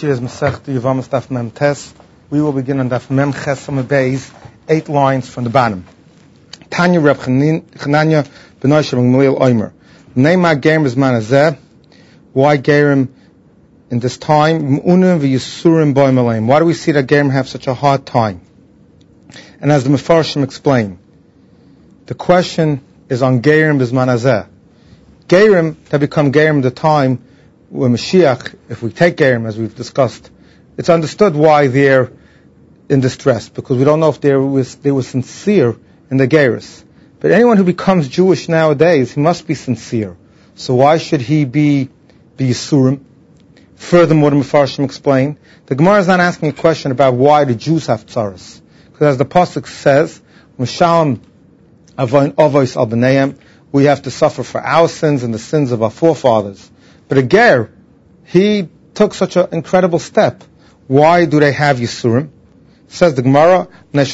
Yesterday is Masechta Yevamos Daf Mem Tes. We will begin on Daf Mem Ches Amud Beis, 8 lines from the bottom. Tanya Reb Chananya Benoisha Gamliel Omer. Neima Gerim B'zman Hazeh. Why Gerim in this time? M'unim v'yisurim b'oim aleim. Why do we see that Gerim have such a hard time? And as the Mefarshim explain, the question is on Gerim B'zman Hazeh. Gerim that become Gerim at the time when Mashiach, if we take Gerim as we've discussed, it's understood why they're in distress, because we don't know if they were sincere in the Geirus. But anyone who becomes Jewish nowadays, he must be sincere. So why should he be Yisurim? Furthermore, the Mefarshim explain, the Gemara is not asking a question about why the Jews have tzaras. Because as the Pasuk says, Mishalom Avoin Avos al B'neihem, we have to suffer for our sins and the sins of our forefathers. But a Ger, he took such an incredible step. Why do they have Yisurim? Says the Gemara,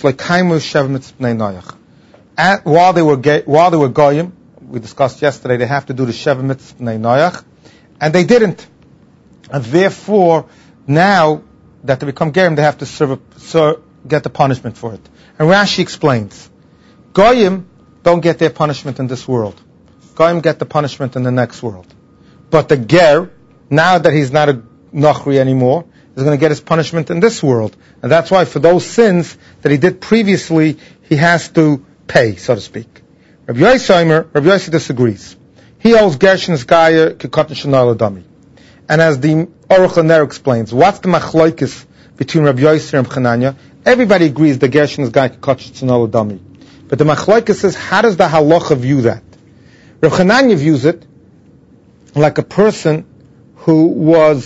while they were Goyim, we discussed yesterday, they have to do the Sheva Mitzvah B'nei Noach, and they didn't. And therefore, now that they become Gerim, they have to get the punishment for it. And Rashi explains, Goyim don't get their punishment in this world. Goyim get the punishment in the next world. But the Ger, now that he's not a Nachri anymore, is going to get his punishment in this world. And that's why for those sins that he did previously, he has to pay, so to speak. Rabbi Yossi disagrees. He holds Gershon is Gaya Kekatan Shanal Adami. And as the Aruch LaNer explains, what's the machloikis between Rabbi Yossi and Chananya? Everybody agrees that Gershon is Gaya Kekatan Shanal Adami. But the machloikis is, how does the halacha view that? Rabbi Chananya views it like a person who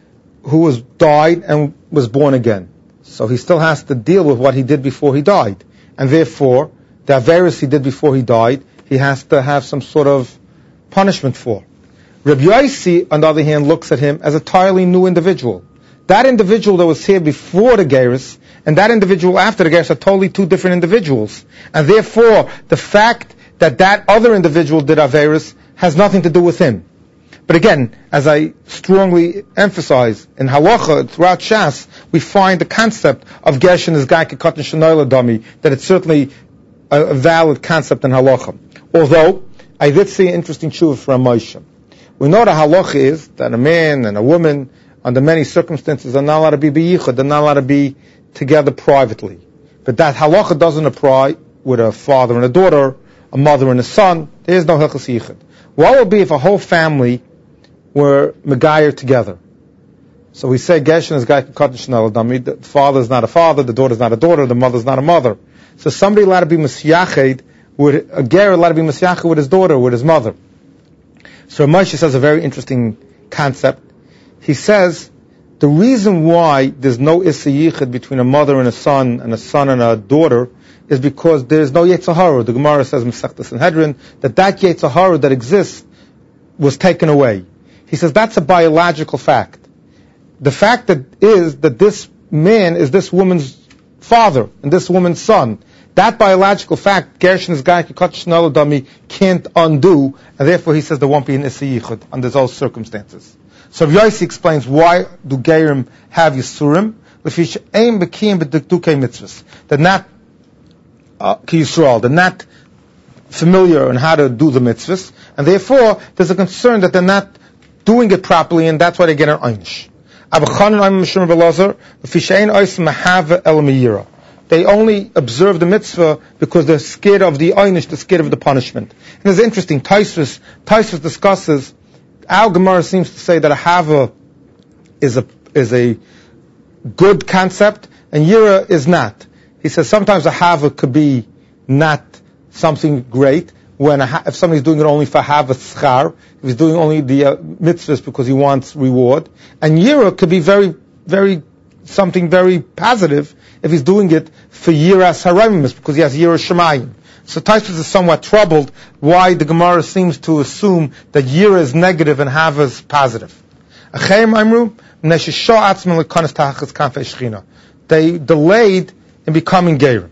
died and was born again. So he still has to deal with what he did before he died. And therefore, the Averis he did before he died, he has to have some sort of punishment for. Rabbi Yossi, on the other hand, looks at him as a entirely new individual. That individual that was here before the Geirus, and that individual after the Geirus are totally two different individuals. And therefore, the fact that other individual did Averis has nothing to do with him. But again, as I strongly emphasize, in Halacha, throughout Shas, we find the concept of Gershon is Gai Kekatan Shanal Adami, that it's certainly a valid concept in Halacha. Although, I did see an interesting tshuva from Moshe. We know the Halacha is that a man and a woman, under many circumstances, are not allowed to be b'yichud, they're not allowed to be together privately. But that Halacha doesn't apply with a father and a daughter, a mother and a son. There is no Hilchos Yichud. What would be if a whole family were Megayer together? So we say Gershon is Gai Kekatan Shanal Adami, the father is not a father, the daughter is not a daughter, the mother is not a mother. So somebody allowed to be Mesiached, a Ger allowed to be Mesiached with his daughter, with his mother. So Moshe says a very interesting concept. He says, the reason why there's no Issa Yichud between a mother and a son and a daughter is because there's no Yetzer Hara. The Gemara says Masechta Sanhedrin that Yetzer Hara that exists was taken away. He says that's a biological fact. The fact is that this man is this woman's father and this woman's son. That biological fact, Gershon is Gai Kekatan Shanal Adami, can't undo, and therefore he says there won't be an Issa Yichud under those circumstances. So Rabbi Yossi explains why do Gerim have Yisurim? They're not Ki Yisrael, they're not familiar in how to do the mitzvahs, and therefore there's a concern that they're not doing it properly, and that's why they get an einish. They only observe the mitzvah because they're scared of the einish, they're scared of the punishment. And it's interesting, Tosfos discusses, our Gemara seems to say that a hava is a good concept, and yira is not. He says sometimes a hava could be not something great, if somebody's doing it only for hava schar, if he's doing only the mitzvahs because he wants reward. And yira could be very, very, something very positive if he's doing it for yiras haramimus, because he has yiras shemayim. So Tosfos is somewhat troubled why the Gemara seems to assume that yira is negative and hava is positive. They delayed in becoming Gerim.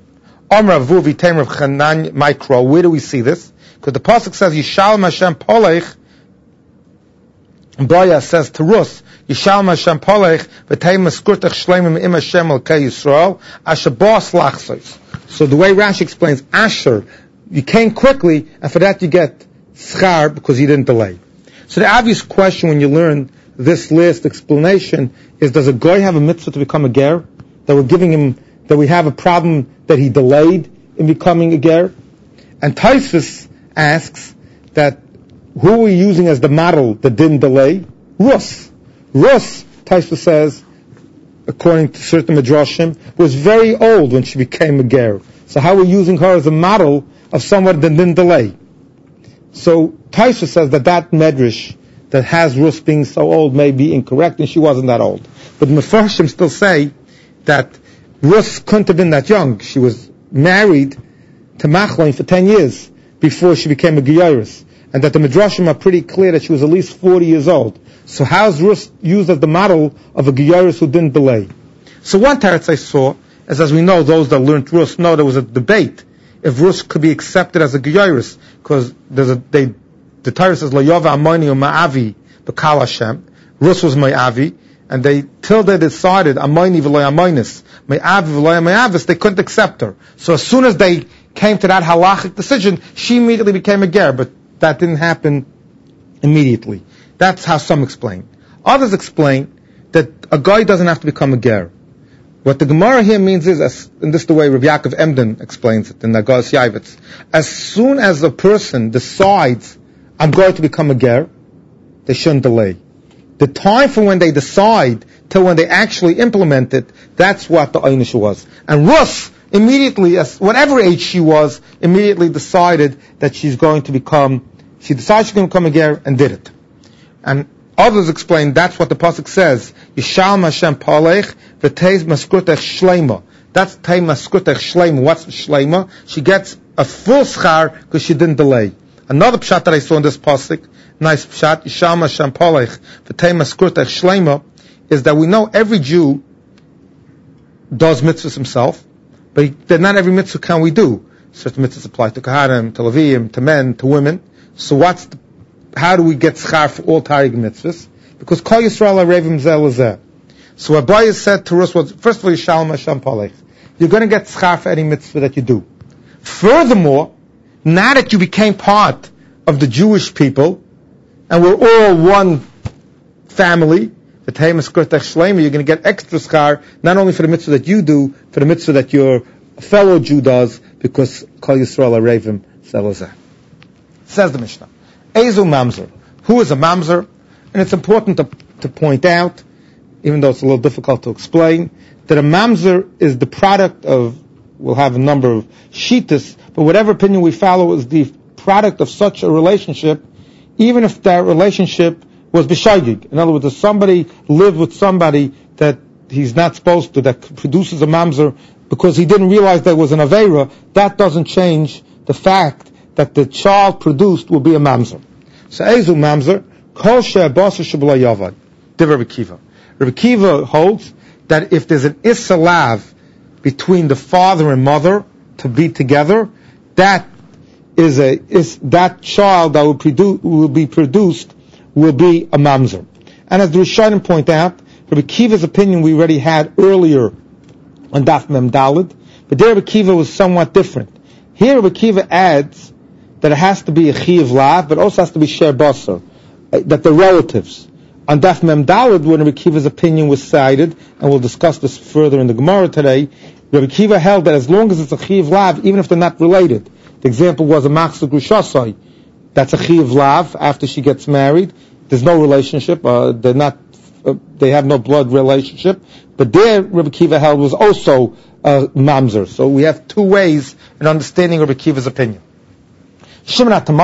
Where do we see this? Because the pasuk says, "Yishalom Hashem polech Boya says to Rus, Yishalma Hashem Polech, v'tei maskurtech shleimim im Hashem al-kei Yisrael, asher bos lachsos. So the way Rashi explains, Asher, you came quickly, and for that you get schar because you didn't delay. So the obvious question when you learn this last explanation is, does a goy have a mitzvah to become a ger? That we're giving him, that we have a problem that he delayed in becoming a ger? And Tosfos asks that who are we using as the model that didn't delay? Rus. Rus, Tosfos says, according to certain midrashim, was very old when she became a ger. So how are we using her as a model of someone that didn't delay? So Tosfos says that medrash that has Rus being so old may be incorrect, and she wasn't that old. But the Mefarshim still say that Rus couldn't have been that young. She was married to Machlon for 10 years before she became a Geyros. And that the Midrashim are pretty clear that she was at least 40 years old. So how's Rus used as the model of a Geyros who didn't delay? So one teretz I saw is, as we know, those that learned Rus know there was a debate if Rus could be accepted as a Geyros, because the Torah says, Lo yova amoni or ma'avi b'kal Hashem. Rus was ma'avi, and till they decided amoni v'lo amonis, ma'avi v'lo ma'avis, they couldn't accept her. So as soon as they came to that halachic decision, she immediately became a ger, but that didn't happen immediately. That's how some explain. Others explain that a guy doesn't have to become a ger. What the Gemara here means is, and this is the way Rabbi Yaakov Emden explains it in the Nagas Yavitz, as soon as a person decides, I'm going to become a ger, they shouldn't delay. The time for when they decide till when they actually implement it, that's what the einish was. And Rus immediately, as whatever age she was, immediately decided that she decided she's going to become a ger and did it. And others explain that's what the pasuk says, Yishalma Hashem Palech v'tei maskurtech shleima. That's tei maskurtech shleima. What's shleima? She gets a full schar because she didn't delay. Another pshat that I saw in this pasuk, nice pshat, Yishalma Hashem Palech v'tei maskurtech shleima, is that we know every Jew does mitzvahs himself, but not every mitzvah can we do. Certain mitzvahs apply to Kahanim, to Levim, to men, to women. So how do we get schar for all Taryag mitzvahs? Because Kol Yisrael Arevim Zeh Lezeh. So Abaye said to us was, first of all, Yishalma Hashem Palech. You're going to get schar for any mitzvah that you do. Furthermore, now that you became part of the Jewish people, and we're all one family, you're going to get extra schar, not only for the mitzvah that you do, for the mitzvah that your fellow Jew does, because Kol Yisrael Arevim Zeh Lezeh. Says the Mishnah. Ezu mamzer. Who is a mamzer? And it's important to point out, even though it's a little difficult to explain, that a mamzer is the product of, we'll have a number of shittas, but whatever opinion we follow is the product of such a relationship, even if that relationship was b'shagig. In other words, if somebody lived with somebody that he's not supposed to, that produces a mamzer because he didn't realize there was an aveira, that doesn't change the fact that the child produced will be a mamzer. So ezu mamzer, kol she'abasa shebla yavad. Div Rabbi Kiva. Rabbi Kiva holds that if there's an isalav between the father and mother to be together, that that child that will be produced will be a mamzer. And as the Rishonim point out, Rabbi Kiva's opinion we already had earlier on Daf Mem Daled, but there Rabbi Kiva was somewhat different. Here Rabbi Kiva adds that it has to be a chiyav lav, but also has to be sher basar, that they're relatives. On Daf Mem Daled, when Rabbi Kiva's opinion was cited, and we'll discuss this further in the Gemara today, Rabbi Kiva held that as long as it's a chiyav lav, even if they're not related, the example was a machzor grushasai, that's a chiyav lav after she gets married. There's no relationship, they have no blood relationship, but there Rabbi Kiva held was also a mamzer. So we have two ways in understanding Rabbi Kiva's opinion. Whenever there's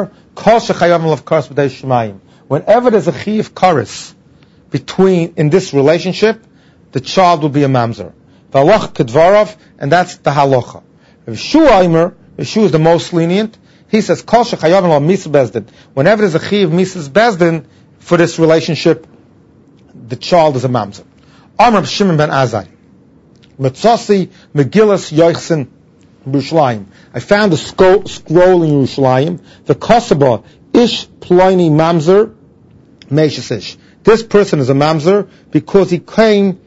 a chiyav kares in this relationship, the child will be a mamzer. And that's the halacha. Yeshua is the most lenient. He says, whenever there's a chiyav misas bezdin for this relationship, the child is a mamzer. Amr Shimon ben Azai, Metzasi Megillas Yochsin Yerushalayim. I found a scroll in Yerushalayim. The Kosaba Ish Ploini Mamzer meishes ish. This person is a mamzer because he came.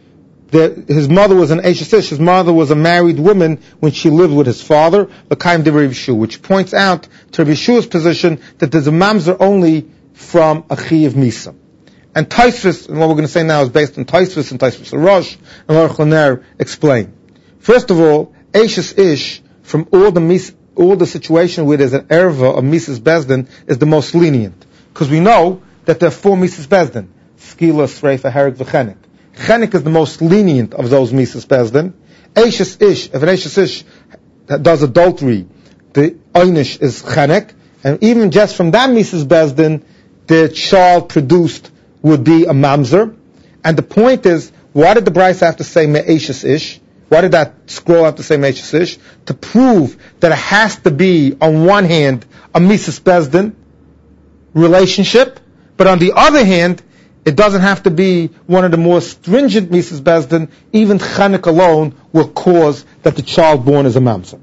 His mother was an Eishes Ish. His mother was a married woman when she lived with his father, L'kaim de Rav Yeshua, which points out to Rav Yeshua's position that there's a mamzer only from a Chiyav Misa. And Taisvis, and what we're going to say now is based on Taisvis and Taisvis Rosh, and Aruch LaNer explain. First of all, Eishes Ish, from all the situation where there's an erva of Mises Bezdin, is the most lenient. Because we know that there are 4 Mises Bezdin. Skila, Sreifa, Herek, V'chenek. Chenek is the most lenient of those Mises Bezdin. Eishes Ish, if an Eishes Ish does adultery, the Einish is Chenek, and even just from that Mises Bezdin, the child produced would be a mamzer. And the point is, why did the Bryce have to say Me'eshes Ish? Why did that scroll have to say Me'eshes Ish? To prove that it has to be, on one hand, a Mises Bezdin relationship, but on the other hand, it doesn't have to be one of the more stringent Mises Bezdin. Even Chanek alone will cause that the child born is a mamzer.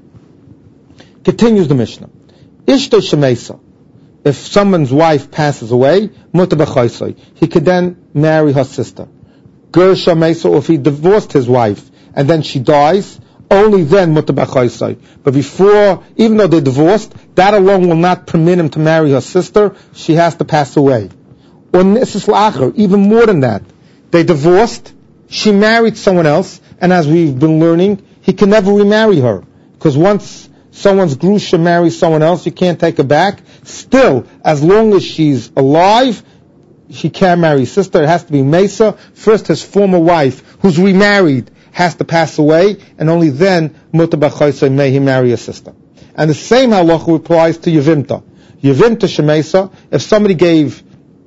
Continues the Mishnah. Ishto Shemesa. If someone's wife passes away, Mutar B'chaisai, he could then marry her sister. Ger Shemesa, or if he divorced his wife and then she dies, only then Mutar B'chaisai. But before, even though they're divorced, that alone will not permit him to marry her sister. She has to pass away. Or Nisis L'Acher, even more than that. They divorced, she married someone else, and as we've been learning, he can never remarry her. Because once someone's grusha marries someone else, you can't take her back. Still, as long as she's alive, she can't marry his sister. It has to be Mesa. First, his former wife, who's remarried, has to pass away, and only then, Mutar B'chaisai, may he marry a sister. And the same halacha applies to Yevimta. Yevimta Shemesa, if somebody gave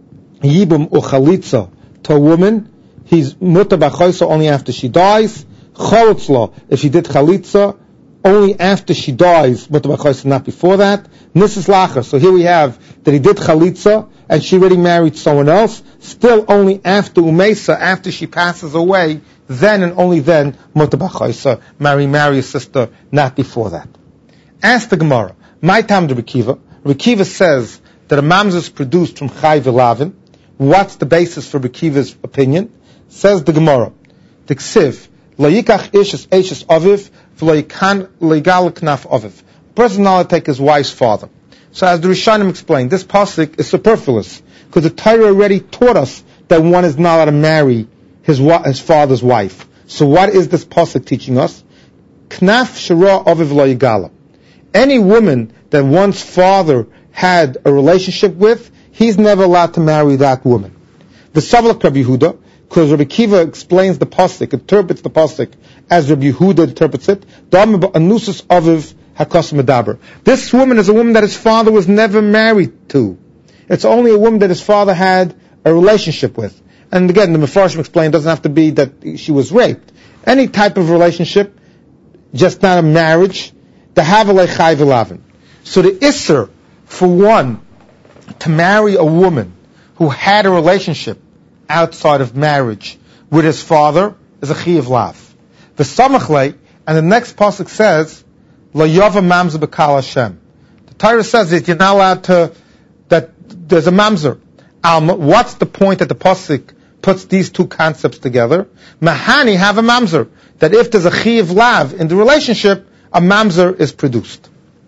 Yibum or Chalitza to a woman, he's Mutar B'chaisai only after she dies. Cholitzla, if he did Chalitza, only after she dies, Mutar B'chaisai, not before that. Nisis Lacher, so here we have that he did Chalitza, and she already married someone else, still only after Umesa, after she passes away, then and only then, Mutar B'chaisai, marry a sister, not before that. Ask the Gemara, my time to Rekiva. Rekiva says that a mamzer is produced from Chai V'Lavin. What's the basis for Rekiva's opinion? Says the Gemara, the Ksiv, Lo yikach ishes eshes aviv, v'lo yikan legal knaf aviv. A person is not allowed to take his wife's father. So as the Rishonim explained, this pasuk is superfluous, because the Torah already taught us that one is not allowed to marry his father's wife. So what is this pasuk teaching us? Knaf shara aviv lo yigala. Any woman that one's father had a relationship with, he's never allowed to marry that woman. The Savlak Rabbi Yehuda, because Rabbi Kiva explains the pasuk, interprets the pasuk as Rabbi Yehuda interprets it. Anusus aviv hakas medaber. This woman is a woman that his father was never married to. It's only a woman that his father had a relationship with. And again, the Mefarshim explained, it doesn't have to be that she was raped. Any type of relationship, just not a marriage. The Havalei Chai V'Lavin. So the Isser for one to marry a woman who had a relationship outside of marriage with his father is a Chiyav Lav. The Samachlei, and the next pasuk says, Lo Yava Mamzer B'Kal Hashem. The Torah says that you're not allowed to, that there's a mamzer. What's the point that the pasuk puts these two concepts together? Mahani have a mamzer. That if there's a Chiyav Lav in the relationship, a mamzer is produced.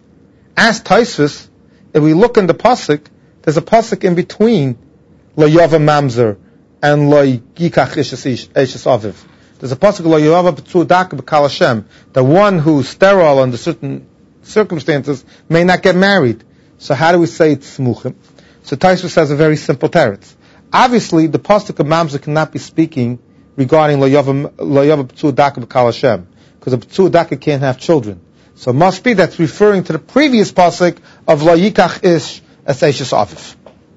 As Taisvis, if we look in the pasuk, there's a pasuk in between Lo Yava Mamzer and Lo Yikach Eshes Aviv. There's a pasuk Lo Yava B'Tzudak B'Kal Hashem. The one who's sterile under certain circumstances may not get married. So how do we say it's smuchim? So Taisvis has a very simple teretz. Obviously, the pasuk of Mamzer cannot be speaking regarding Lo Yava B'Tzudak B'Kal Hashem, because a B'Tzudaka can't have children. So it must be that's referring to the previous pasuk of Lo Yikach Ish Es Eshes Aviv.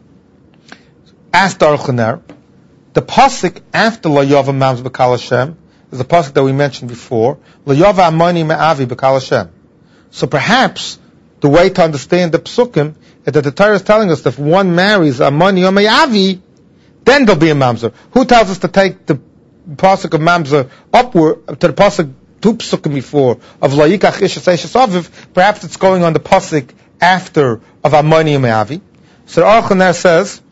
Asked Aruch LaNer, the pasuk after Lo Yava Mamzer B'Kal Hashem is the pasuk that we mentioned before, Lo Yava Amoni Me'avi B'Kal Hashem. So perhaps the way to understand the psukim is that the Torah is telling us that if one marries Amoni or Me'avi, then there'll be a mamzer. Who tells us to take the pasuk of mamzer upward to the pasuk two psukim before of Lo Yikach Ish Es Eshes Aviv? Perhaps it's going on the pasuk after of Amoni and Me'avi. So Aruch LaNer says,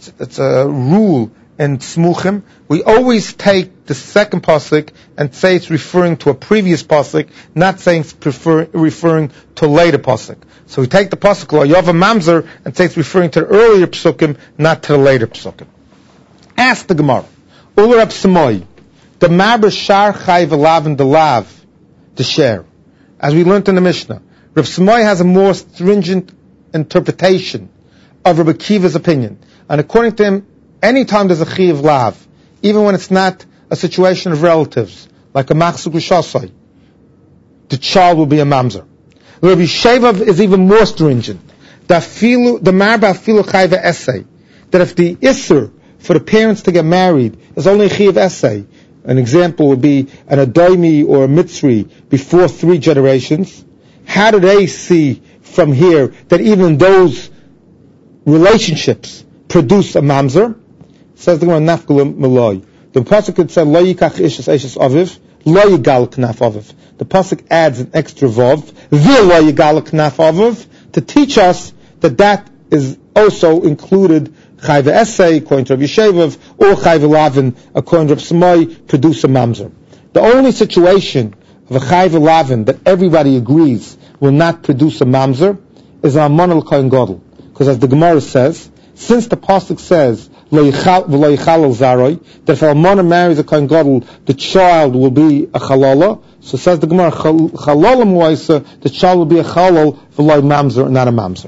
it's a rule in Smuchim. We always take the second pasuk and say it's referring to a previous pasuk, not saying it's referring to a later pasuk. So we take the pasuk Lo Yava Mamzer and say it's referring to the earlier psukim, not to the later psukim. Ask the Gemara. Ul Rab Samoy, the Maber Shar Chai V'Lav the Lav, the share. As we learned in the Mishnah, Rab Samoy has a more stringent interpretation of Rabbi Akiva's opinion. And according to him, anytime there's a Chiv Lav, even when it's not a situation of relatives, like a Machzuk Rishasai, the child will be a Mamzer. Rabbi Shevav is even more stringent. The Marba Afilu Chayva Essay, that if the Isser for the parents to get married is only a Chiv Essay, an example would be an Adoimi or a Mitzri before 3 generations, how do they see from here that even those relationships produce a Mamzer? Says the Gemara Nafgalim Maloi. The pasuk could say Lo Yikach Ishes Eshes Aviv, Lo Yigal Knaf Aviv. The pasuk adds an extra vav, Vil Lo Yigal Knaf Aviv, to teach us that is also included Chayva Essay, according to Rabbi Yeshevav, or Chayva Lavin, according to Rabbi Samoy, produce a Mamzer. The only situation of a Chayva Lavin that everybody agrees will not produce a Mamzer is a Monel Kohen Gadol. Because as the Gemara says, since the pasuk says that if Almana marries a Kohen Gadol, the child will be a Chalala. So says the Gemara, Chalala Muaisa, the child will be a Chalal, v'loi Mamzer, not a Mamzer.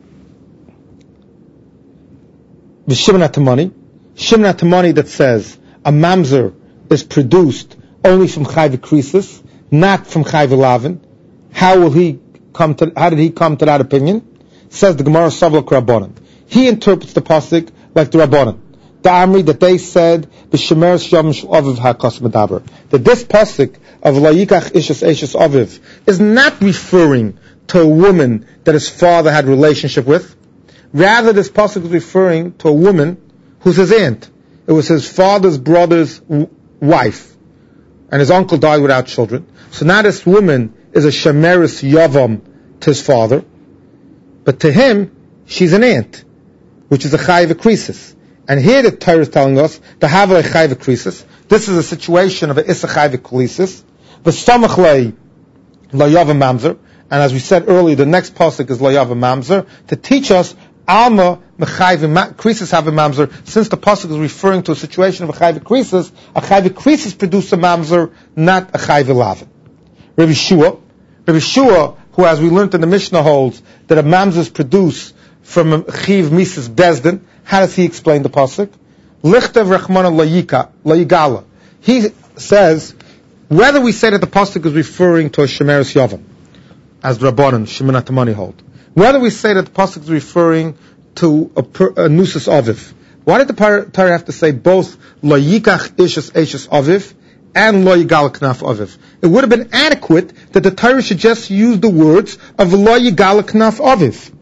Shimon HaTamani that says a Mamzer is produced only from Chayva Krisis, not from Chayva Lavin. How did he come to that opinion? Says the Gemara Savlak Rabbanan. He interprets the pasuk like the Rabbanan. The Amri that they said b'shemeres yom aviv hakas medaber, that this pasuk of Lo Yikach Ishes Eshes Aviv is not referring to a woman that his father had a relationship with. Rather, this pasuk is referring to a woman who's his aunt. It was his father's brother's wife, and his uncle died without children. So now this woman is a shemeres yavam to his father, but to him she's an aunt, which is a chayva krisis. And here the Torah is telling us to have a chayva krisis. This is a situation of a issa chayva krisis. V'samach lei lo yava mamzer. And as we said earlier, the next pasuk is lo yava mamzer to teach us alma mechayva krisis have a mamzer. Since the pasuk is referring to a situation of a chayva krisis produce a mamzer, not a chayva lavin. Rabbi Shua, who as we learned in the Mishnah holds that a mamzer is produced from a chiv mises bezdin. How does he explain the pasuk? Lichtev rachmana lo yigala. He says whether we say that the pasuk is referring to a shemeres yavam, as the Rabbanan Shimon HaTamani hold, whether we say that the pasuk is referring to a nusus aviv. Why did the Torah have to say both lo yikach ishes eshes aviv and lo yigal knaf aviv? It would have been adequate that the Torah should just use the words of lo yigal knaf aviv.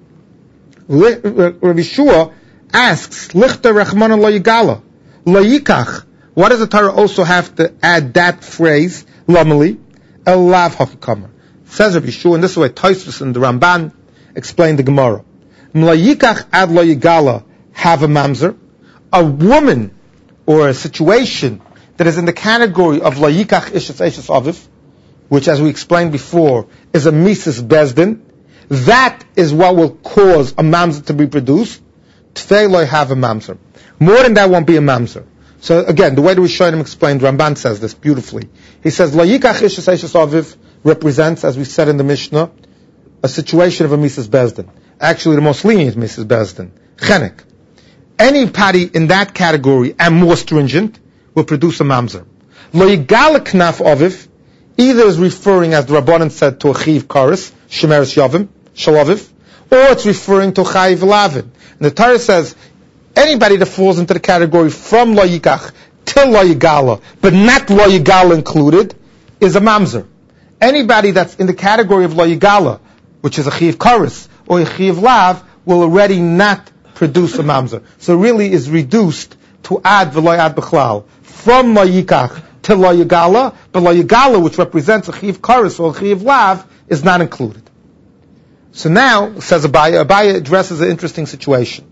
Rabbi Shua asks, Lichter Rachmana lo yigala, lo yikach. Why does the Torah also have to add that phrase, lamali, el lav hakikamer? Says Rabbi Shua, and this is why Tosfos and the Ramban explain the Gemara. Lo yikach ad lo yigala have a mamzer. A woman or a situation that is in the category of lo yikach ishes eshes aviv, which as we explained before is a mises bezdin, that is what will cause a mamzer to be produced. Tfei lo have a mamzer. More than that won't be a mamzer. So again, the way the Rishonim explained, Ramban says this beautifully. He says, Lo yikach ishes eshes aviv represents, as we said in the Mishnah, a situation of a mises bezdin. Actually, the most lenient mises bezdin. Chenek. Any party in that category and more stringent will produce a mamzer. Lo yigal knaf aviv either is referring, as the Rabbanan said, to a chiv karis, shemeres yavim, shalaviv, or it's referring to chayv lavin. And the Torah says, anybody that falls into the category from lo yikach till lo yigala, but not lo yigala included, is a mamzer. Anybody that's in the category of lo yigala, which is a chiv karis or a chiv lav, will already not produce a mamzer. So really is reduced to ad v'lo ad b'chlal, from lo yikach to lo yigala, but lo yigala, which represents a chiv karis or a chiv lav, is not included. So now, says Abaye addresses an interesting situation.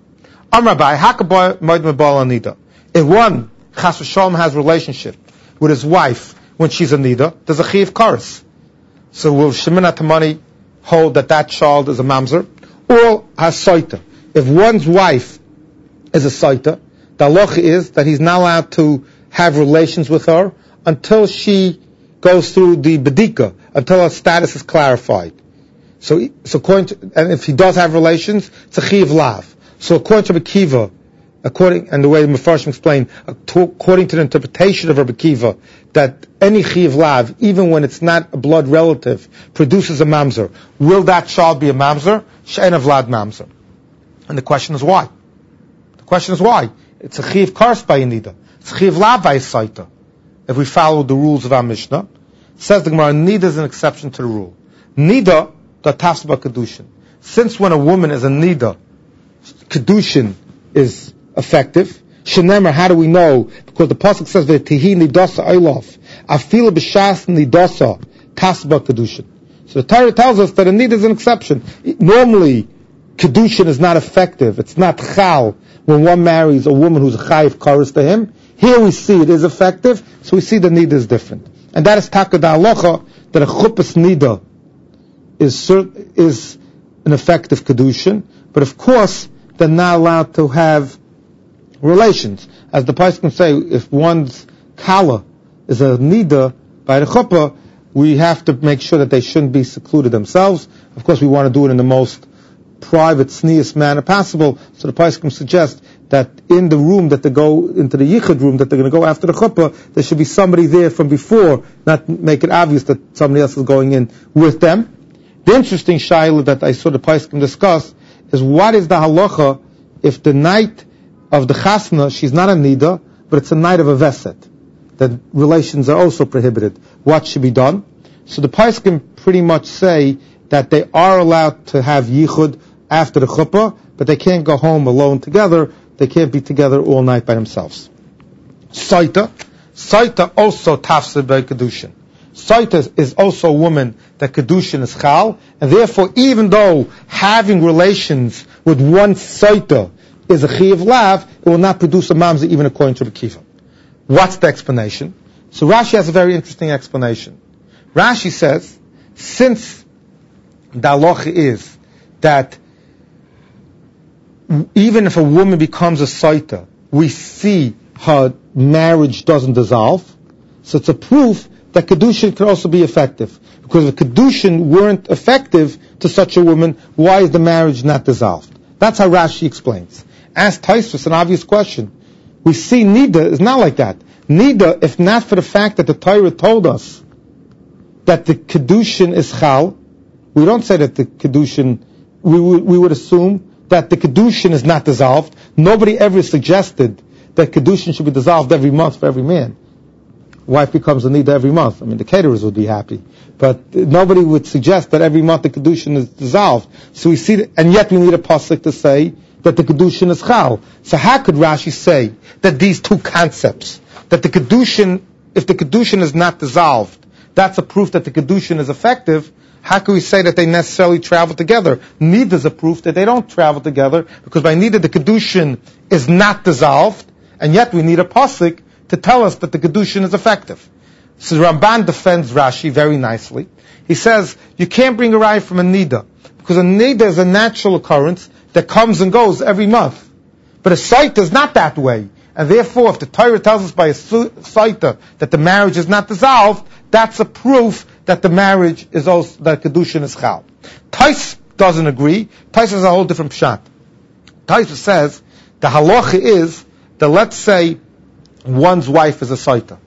Amrabai, hakaboy moed mebal anida. If one chas v'shalom has relationship with his wife when she's a nida, there's a chiv kares. So will Shemina Tamani hold that child is a mamzer? Or has soita? If one's wife is a soita, the halacha is that he's not allowed to have relations with her until she goes through the bedika, until her status is clarified. So according to, and if he does have relations, it's a chiv lav. So according to Bekiva, and the way the Mefarshim explained, according to the interpretation of Rabbi Kiva, that any chiv lav, even when it's not a blood relative, produces a mamzer. Will that child be a mamzer? She'en vlad mamzer. And the question is why? It's a chiv kares by a nida. It's a chiv lav by a saita. If we follow the rules of our Mishnah, says the Gemara, nida is an exception to the rule. Nida, the tafsba kedushin. Since when a woman is a nida, kedushin is effective. Shenemer, how do we know? Because the pasuk says that tihi nidasa eilof, afila b'shas nidasa tasba kedushin. So the Torah tells us that a nida is an exception. Normally, kedushin is not effective. It's not chal when one marries a woman who's a chayiv kares to him. Here we see it is effective, so we see the nida is different. And that is taka da halacha, that a chuppah nida is an effective kedushin, but of course they're not allowed to have relations. As the Pais can say, if one's kala is a nida by the chuppah, we have to make sure that they shouldn't be secluded themselves. Of course, we want to do it in the most private, sneeze manner possible. So the Pais can suggest that in the room that they go, into the yichud room that they're going to go after the chuppah, there should be somebody there from before, not make it obvious that somebody else is going in with them. The interesting shaila that I saw the Pais can discuss is what is the halacha if the night of the chasna, she's not a nida, but it's a night of a veset, that relations are also prohibited. What should be done? So the Pais can pretty much say that they are allowed to have yichud after the chuppah, but they can't go home alone together. They can't be together all night by themselves. Saita also tafsir by kedushin. Saita is also a woman that kedushin is chal, and therefore, even though having relations with one saita is a chiv lav, it will not produce a mamzer even according to the Kiva. What's the explanation? So Rashi has a very interesting explanation. Rashi says, since the halacha is that even if a woman becomes a saita, we see her marriage doesn't dissolve, so it's a proof that kedushin can also be effective. Because if kedushin weren't effective to such a woman, why is the marriage not dissolved? That's how Rashi explains. Ask Taisvus an obvious question. We see nida is not like that. Nida, if not for the fact that the Torah told us that the kedushin is chal, we don't say that the kedushin, we would assume that the kedushin is not dissolved. Nobody ever suggested that kedushin should be dissolved every month for every man. Wife becomes a nida every month. I mean, the caterers would be happy. But nobody would suggest that every month the kedushin is dissolved. So we see, and yet we need a pasuk to say that the kedushin is chal. So how could Rashi say that these two concepts, that the kedushin, if the kedushin is not dissolved, that's a proof that the kedushin is effective? How can we say that they necessarily travel together? Neither is a proof that they don't travel together, because by neither the kedushin is not dissolved, and yet we need a pasuk to tell us that the kedushin is effective. So Ramban defends Rashi very nicely. He says you can't bring a raya from a nida, because a nida is a natural occurrence that comes and goes every month. But a saita is not that way, and therefore, if the Torah tells us by a saita that the marriage is not dissolved, that's a proof that the marriage is also, that kedushin is chal. Tais doesn't agree. Tais has a whole different pshat. Tais says the halacha is that, let's say one's wife is a saita,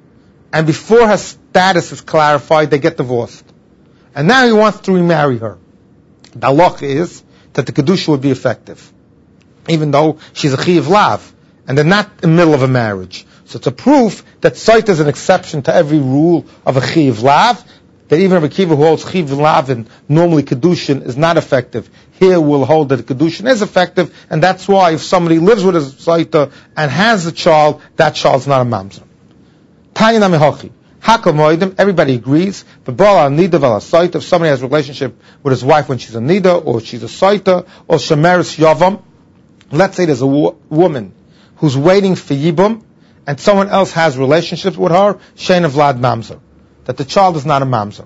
and before her status is clarified, they get divorced, and now he wants to remarry her. The halacha is that the kedusha would be effective, even though she's a chiv lav, and they're not in the middle of a marriage. So it's a proof that saita is an exception to every rule of a chiv lav, that even Rabbi Kiva who holds chiv lav and normally kedushin is not effective, here we'll hold that kedushin is effective, and that's why if somebody lives with a saita and has a child, that child's not a mamzer. Tanya mehochi. Hakal moedim, everybody agrees. But bala nida vala saita, if somebody has a relationship with his wife when she's a nida, or she's a saita, or shemeres yavam, let's say there's a woman who's waiting for Yibum, and someone else has relationships with her, Shein Vlad Mamzer, that the child is not a Mamzer.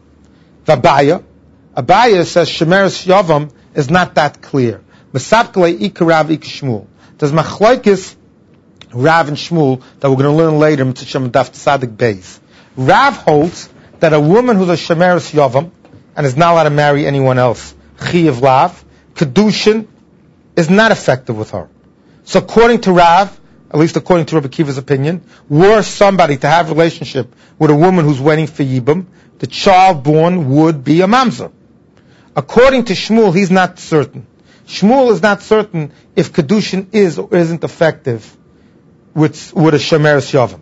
Abaya says Shemeres Yavam is not that clear. Mesapkele Ika Rav Ika Shmuel. There's Machlokes Rav and Shmuel that we're going to learn later in Daf Tzadik Beis. Rav holds that a woman who's a Shemeres Yavam and is not allowed to marry anyone else, Chiyav Lav, Kedushin, is not effective with her. So according to Rav, at least according to Rabbi Kiva's opinion, were somebody to have a relationship with a woman who's waiting for Yibum, the child born would be a Mamzer. According to Shmuel, he's not certain. Shmuel is not certain if Kedushin is or isn't effective with a Shemeres Yavam.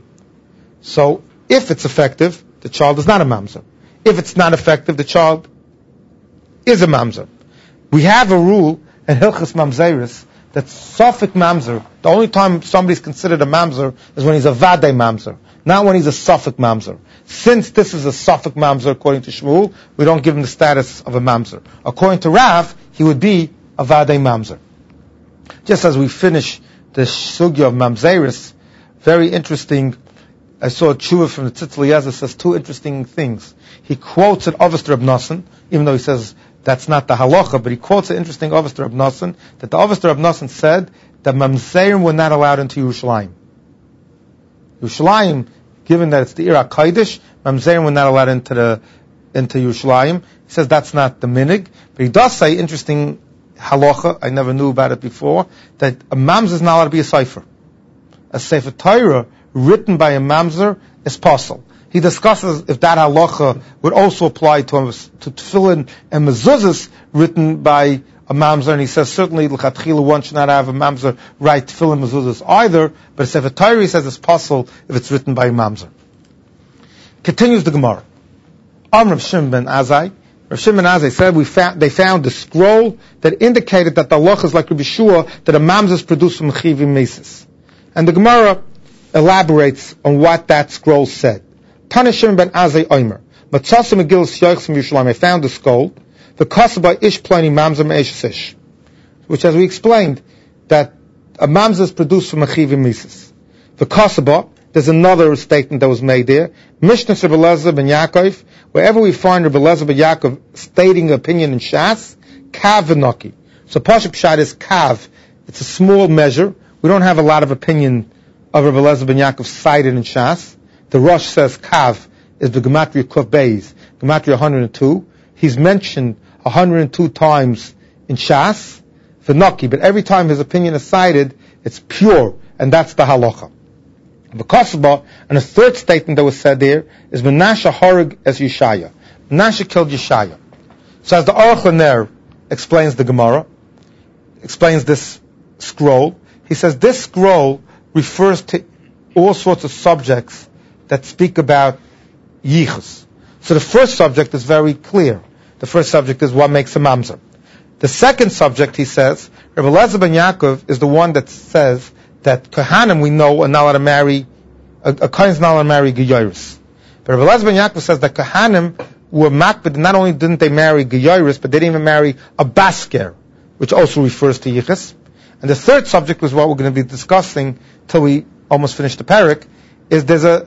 So, if it's effective, the child is not a Mamzer. If it's not effective, the child is a Mamzer. We have a rule in Hilchas Mamzeris that Safek Mamzer, the only time somebody's considered a Mamzer is when he's a Vadei Mamzer, not when he's a Safek Mamzer. Since this is a Safek Mamzer according to Shmuel, we don't give him the status of a Mamzer. According to Rav, he would be a Vadei Mamzer. Just as we finish the Sugya of Mamzeris, very interesting, I saw a tshuva from the Tzitz Eliezer says two interesting things. He quotes an Avos Reb Nosson, even though he says that's not the halacha, but he quotes an interesting Avos Reb Nosson, that the Avos Reb Nosson said that Mamzerim were not allowed into Yerushalayim. Yerushalayim, given that it's the Ir HaKodesh, Mamzerim were not allowed into Yerushalayim. He says that's not the minig, but he does say interesting halacha, I never knew about it before, that a mamzer is not allowed to be a sefer. A sefer Torah written by a mamzer is possible. He discusses if that halacha would also apply to tefillin and mezuzahs written by a mamzer, and he says certainly l'chatchila one should not have a mamzer write tefillin mezuzahs either, but a sefer Torah he says it's possible if it's written by a mamzer. Continues the Gemara. Rav Shimon ben Azai. Rav Shimon ben Azai said they found the scroll that indicated that the halacha is like Rabbi Shua, that a mamzer is produced from chivim mesis. And the Gemara elaborates on what that scroll said. Tana Shimon ben Azai Omer. Matzasa Megillas Yochs from Yerushalayim. I found the scroll. The Kasaba Ish Plani Mamzer Me'eshish. Which, as we explained, that a mamzer is produced from a chivim mesis. The Kasaba, there's another statement that was made there. Mishnah Rabbi Elazar ben Yaakov. Wherever we find Rabbi Elazar ben Yaakov stating an opinion in Shas, Kav v'Noki. So Pashup Pshat is Kav. It's a small measure. We don't have a lot of opinion of Rabbi Elazar ben Yaakov cited in Shas. The Rosh says Kav is the Gematria Kuf Beis, Gematria 102. He's mentioned 102 times in Shas, v'Noki, but every time his opinion is cited, it's pure, and that's the halacha. The Kosaba, and a third statement that was said there, is Menashe Horeg as Yeshaya. Menashe killed Yeshaya. So as the Aruch LaNer explains the Gemara, explains this scroll, he says this scroll refers to all sorts of subjects that speak about yichus. So the first subject is very clear. The first subject is what makes a mamzer. The second subject, he says, Rabbi Elazar ben Yaakov is the one that says that Kohanim, we know, are not allowed to marry, a Kohen is not allowed to marry Geyoris. But Rabbi Elazar ben Yaakov says that Kohanim were makbid, not only didn't they marry Geyoris, but they didn't even marry a Basker, which also refers to yichus. And the third subject was what we're going to be discussing till we almost finish the parak, is there's a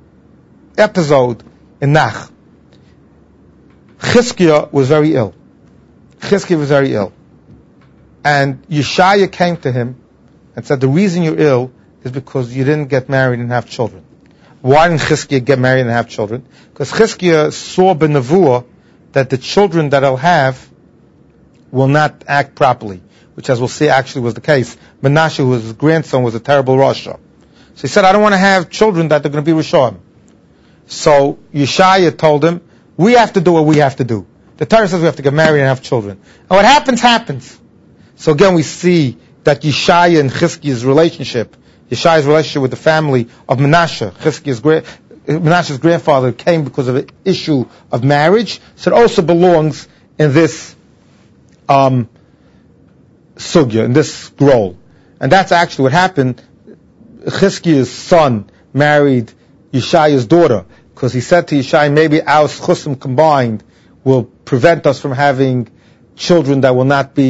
episode in Nach. Chizkiah was very ill. And Yeshaya came to him and said, the reason you're ill is because you didn't get married and have children. Why didn't Chizkiah get married and have children? Because Chizkiah saw b'nevuah that the children that he'll have will not act properly, which, as we'll see, actually was the case. Menashe, who was his grandson, was a terrible Rasha. So he said, I don't want to have children that are going to be Rishon. So Yeshaya told him, we have to do what we have to do. The Torah says we have to get married and have children. And what happens, happens. So again, we see that Yeshaya and Chizkiah's relationship with the family of Menashe, Menashe's grandfather, came because of an issue of marriage. So it also belongs in this sugya, in this scroll. And that's actually what happened. Chizkiah's son married Yeshaya's daughter, because he said to Yeshaya, maybe our chusim combined will prevent us from having children that will not be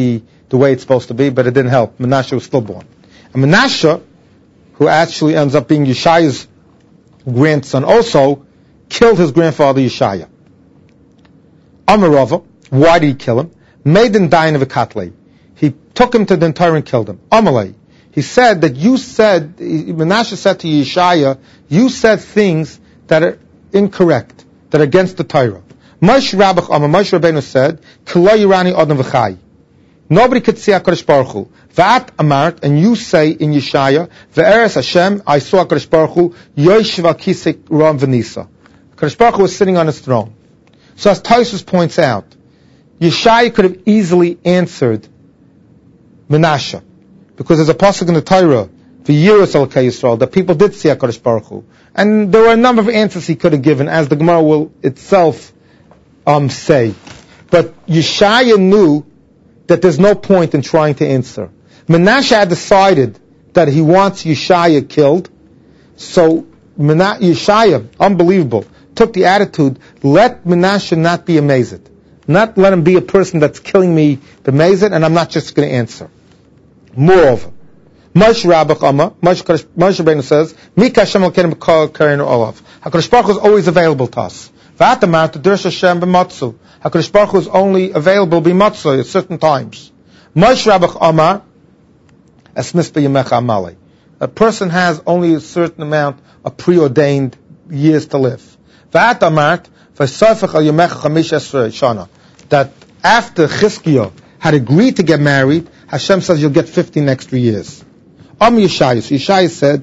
the way it's supposed to be, but it didn't help. Menashe was stillborn. And Menashe, who actually ends up being Yeshaya's grandson also, killed his grandfather Yeshaya. Amarava, why did he kill him? Made him die of a katlei. He took him to the Torah and killed him. Amalei. He said that Menashe said to Yeshaya, you said things that are incorrect, that are against the Torah. Moshe Rabbeinu said, K'lo yirani odom v'chai. Nobody could see HaKadosh Baruch Hu. V'at amart, and you say in Yeshaya, V'eres Hashem, I saw HaKadosh Baruch Hu, Yoshev al kisei ram v'nisa. HaKadosh Baruch Hu was sitting on his throne. So as Tosfos points out, Yeshaya could have easily answered Menashe, because there's a pasuk in the Torah, V'yiras Elokei Yisrael, that people did see HaKadosh Baruch Hu. And there were a number of answers he could have given, as the Gemara will itself say. But Yeshaya knew that there's no point in trying to answer. Menashe had decided that he wants Yeshaya killed, so Yeshaya, unbelievable, took the attitude, let Menashe not be amazed. Not let him be a person that's killing me, amazed, and I'm not just going to answer. Moreover, Moshe Rabbeinu says, Mika Hashem Elokeinu b'kol kareinu olav. HaKadosh Baruch Hu is always available to us. V'atamar t'dirsh Hashem b'matzu. HaKadosh Baruch Hu is only available b'matzu at certain times. Moshe Rabbeinu Amar, Esmis b'yamecha amalei. A person has only a certain amount of preordained years to live. V'atamar v'sofech al yamecha chamish esrei shana. That after Chizkiah had agreed to get married, Hashem says you'll get 15 extra years. Yeshaya. So Yeshaya said,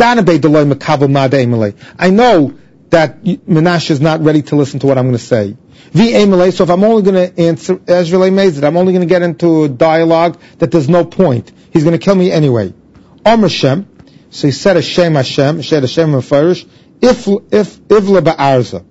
I know that Menashe is not ready to listen to what I'm going to say. So if I'm only going to answer Ezra Mazid, I'm only going to get into a dialogue that there's no point. He's going to kill me anyway. Hashem. So he said Hashem, he said Hashem Mefarish, if ba'arza.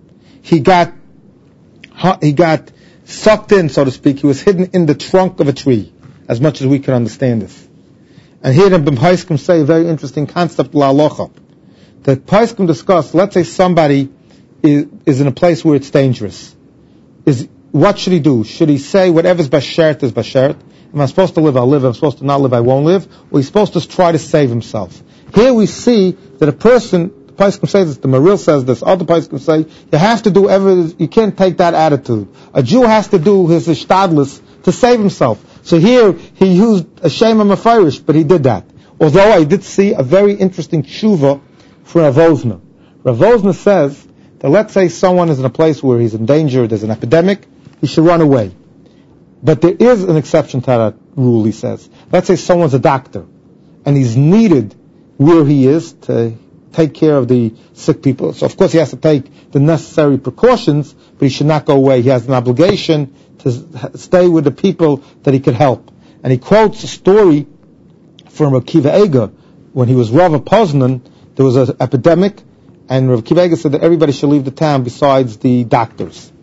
He got sucked in, so to speak. He was hidden in the trunk of a tree, as much as we can understand this. And here the Paiskim say a very interesting concept, la'alocha. The Paiskim discuss, let's say somebody is in a place where it's dangerous. What should he do? Should he say whatever's bashert is bashert? If I'm supposed to live, I'll live. If I'm supposed to not live, I won't live. Or he's supposed to try to save himself. Here we see that a person, the Paiskim say this, the Maril says this, other Paiskim say, you have to do you can't take that attitude. A Jew has to do his ishtadlus to save himself. So here, he used a shema mefarish, but he did that. Although I did see a very interesting tshuva for Rav Ozna. Rav Ozna says that let's say someone is in a place where he's in danger, there's an epidemic, he should run away. But there is an exception to that rule, he says. Let's say someone's a doctor, and he's needed where he is to take care of the sick people. So of course he has to take the necessary precautions, but he should not go away. He has an obligation to stay with the people that he could help. And he quotes a story from Rav Akiva Eiger. When he was Rav of Poznan, there was an epidemic, and Rav Akiva Eiger said that everybody should leave the town besides the doctors.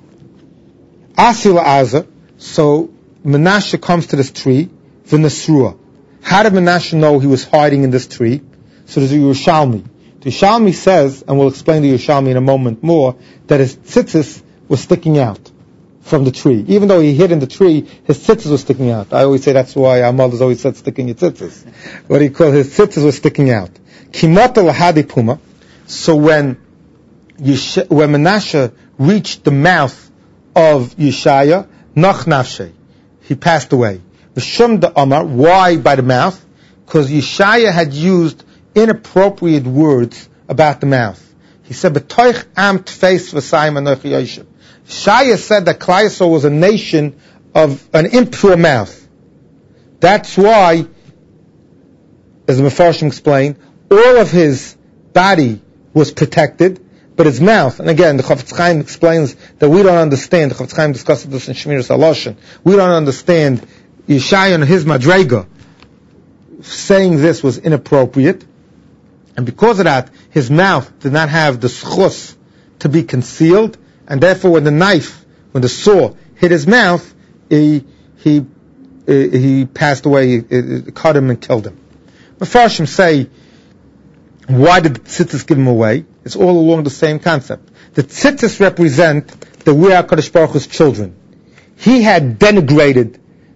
Asila Aza, so Menashe comes to this tree, V'nesrua. How did Menashe know he was hiding in this tree? So there's a Yerushalmi. The Yerushalmi says, and we'll explain the Yerushalmi in a moment more, that his tzitzis was sticking out from the tree. Even though he hid in the tree, his tzitzis were sticking out. I always say that's why our mothers always said sticking your tzitzis. What he called his tzitzis were sticking out. Kimota lahadi puma. So when Menashe reached the mouth of Yeshaya, nach nafshe, he passed away. V'shum da Amar, why by the mouth? Because Yeshaya had used inappropriate words about the mouth. He said, "B'toich am tfeis v'sayim anochi yoshev." Yeshaya said that Klal Yisrael was a nation of an impure mouth. That's why, as the Mefarshim explained, all of his body was protected, but his mouth, and again, the Chafetz Chaim explains that we don't understand, the Chafetz Chaim discusses this in Shmiras HaLashon, we don't understand Yeshaya and his Madrega saying this was inappropriate, and because of that, his mouth did not have the schus to be concealed, and therefore when the saw hit his mouth, he passed away, it cut him and killed him. Mefarshim say, why did the tzitzis give him away? It's all along the same concept. The tzitzis represent that we are HaKadosh Baruch Hu's children. He had denigrated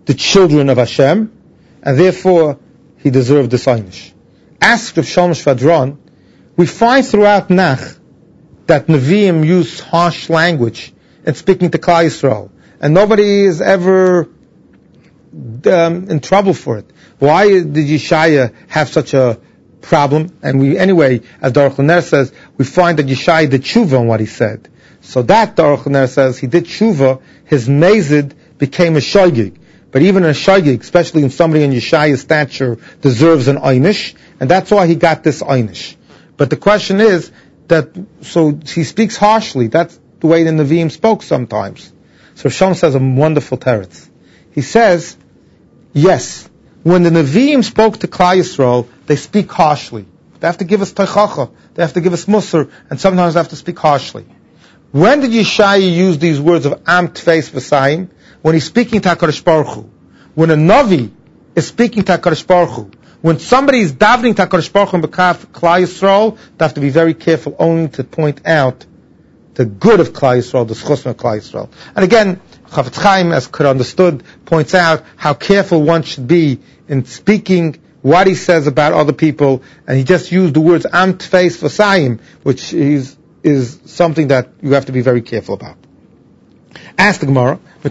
the children of Hashem, and therefore he deserved this einish. Asked of Shalom Shvadron, we find throughout Nach that Nevi'im use harsh language in speaking to Klal Yisrael, and nobody is ever in trouble for it. Why did Yeshaya have such a problem? And we, anyway, as the Aruch LaNer says, we find that Yeshaya did tshuva on what he said. So that, the Aruch LaNer says, he did tshuva, his mazid became a shoygig. But even a shoygig, especially in somebody in Yeshaya's stature, deserves an einish, and that's why he got this einish. But the question is, that, so he speaks harshly, that's the way the Nevi'im spoke sometimes. So Shalom says a wonderful teretz. He says, yes, when the Nevi'im spoke to Klal Yisrael, they speak harshly. They have to give us teichacha, they have to give us musar, and sometimes they have to speak harshly. When did Yeshaya use these words of Am Tfeis V'Sayim? When he's speaking to HaKadosh Baruch Hu. When a Navi is speaking to HaKadosh Baruch Hu. When somebody is davening to HaKadosh Baruch Hu and B'kaf Klal Yisrael, they have to be very careful only to point out the good of Klal Yisrael, the schus of Klal Yisrael. And again, Chafetz Chaim, as could understood, points out how careful one should be in speaking what he says about other people, and he just used the words Am Tfeis V'Sayim, which is something that you have to be very careful about. Ask the Gemara, the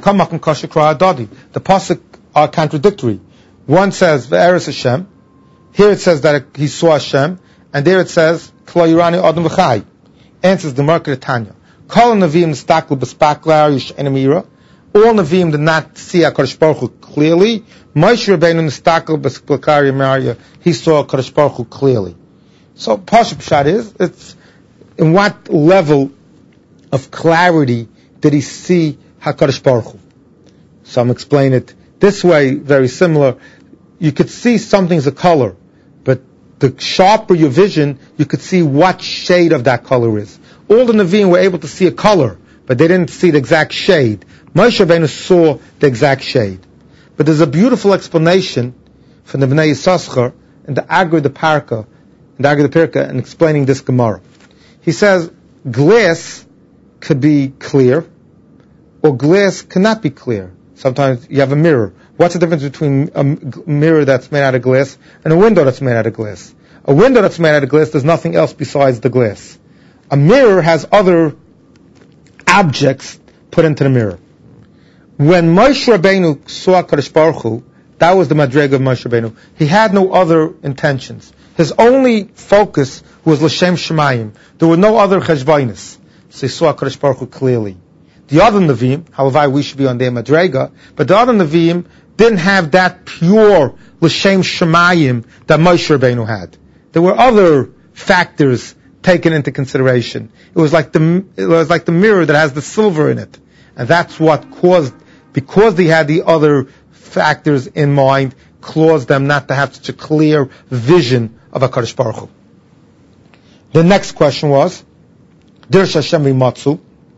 pasuk are contradictory. One says Ve'eres Hashem, here it says that he saw Hashem, and there it says K'lo Yirani Adam V'chai. Answers the Merkei Tanya. Kol Nevi'im nistaklu b'spaklar yishenamira. All Nevi'im did not see HaKadosh Baruch Hu clearly. Moshe Rabbeinu nistaklu b'spaklar yishenamira. He saw HaKadosh Baruch Hu clearly. So Pasha Pshat is, it's in what level of clarity did he see HaKadosh Baruch Hu? Some explain it this way, very similar. You could see something's a color, but the sharper your vision, you could see what shade of that color is. All the Nevi'im were able to see a color, but they didn't see the exact shade. Moshe Rabbeinu saw the exact shade. But there's a beautiful explanation from the Bnei Yissaschar in the Agri the Parka, in explaining this Gemara. He says, glass could be clear, or glass cannot be clear. Sometimes you have a mirror. What's the difference between a mirror that's made out of glass and a window that's made out of glass? A window that's made out of glass, there's nothing else besides the glass. A mirror has other objects put into the mirror. When Moshe Rabbeinu saw HaKadosh Baruch Hu, that was the madrega of Moshe Rabbeinu. He had no other intentions. His only focus was L'Shem Shemayim. There were no other cheshbainis. So he saw HaKadosh Baruch Hu clearly. The other Nevi'im, however, we should be on their madrega, but the other Nevi'im didn't have that pure L'Shem Shemayim that Moshe Rabbeinu had. There were other factors taken into consideration. It was like the mirror that has the silver in it. And that's what caused, because they had the other factors in mind, caused them not to have such a clear vision of HaKadosh Baruch Hu. The next question was, Dirsh Hashem v'matzu.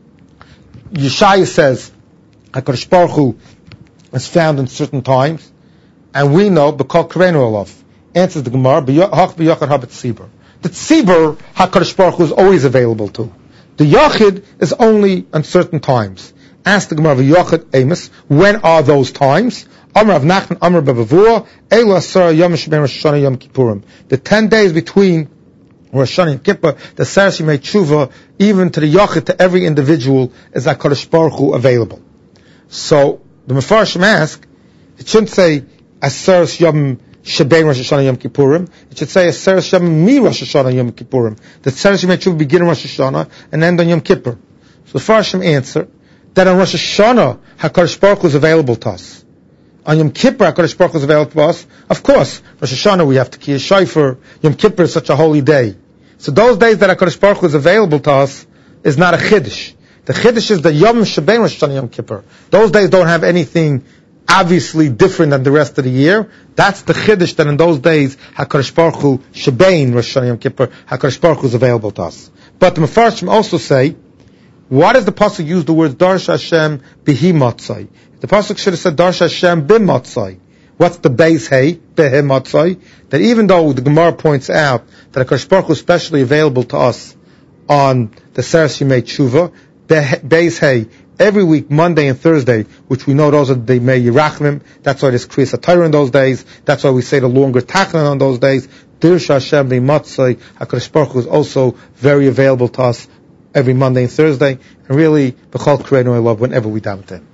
Yeshaya says, HaKadosh Baruch Hu is found in certain times, and we know, B'kol Kareinu Olav. Answers the Gemara, Hach b'yachad habet tzibur. The tzibur, HaKadosh Baruch Hu is always available to. The yachid is only on certain times. Ask the Gemara, v'yachid Amos, when are those times? Amar Rav Nachman, Amar Bavavua, Eila Asara Yom Sheben Rosh Hashanah Yom Kippurim. The 10 days between Rosh Hashanah and Kippur, the Saras Yemei Tshuva, even to the Yachid, to every individual, is HaKadosh Baruch Hu available. So, the Mefarshim ask, it shouldn't say Asaras Yom Sheben Rosh Hashanah Yom Kippurim. It should say Asaras Yom Mi Rosh Hashanah Yom Kippurim. The Saras Yemei Tshuva begin on Rosh Hashanah and end on Yom Kippur. So the Mefarshim answer that on Rosh Hashanah, HaKadosh Baruch Hu is available to us. On Yom Kippur, HaKadosh Baruch Hu is available to us. Of course, Rosh Hashanah we have to Kiyah Shofar. Yom Kippur is such a holy day. So those days that HaKadosh Baruch Hu is available to us is not a Chiddush. The Chiddush is the Yom Sheben Rosh Hashanah Yom Kippur. Those days don't have anything obviously different than the rest of the year. That's the Chiddush, that in those days HaKadosh Baruch Hu Sheben Rosh Hashanah Yom Kippur, HaKadosh Baruch Hu is available to us. But the Mefarshim also say, why does the pasuk use the words Darsh Hashem Bihi Matzai? The pasuk should have said Darsh Hashem Bim Matzai. What's the base hey Bihi Matzai? That even though the Gemara points out that HaKadosh Baruch Hu is especially available to us on the Saras Yemei Tshuva, Beis Hay, every week, Monday and Thursday, which we know those are the May Yerachmim. That's why there's Kriyas HaTorah in those days. That's why we say the longer Tachlin on those days. Dirsha Hashem B'Matzai, HaKadosh Baruch Hu is also very available to us every Monday and Thursday. And really, B'chol Kareinu I love whenever we daven to Him.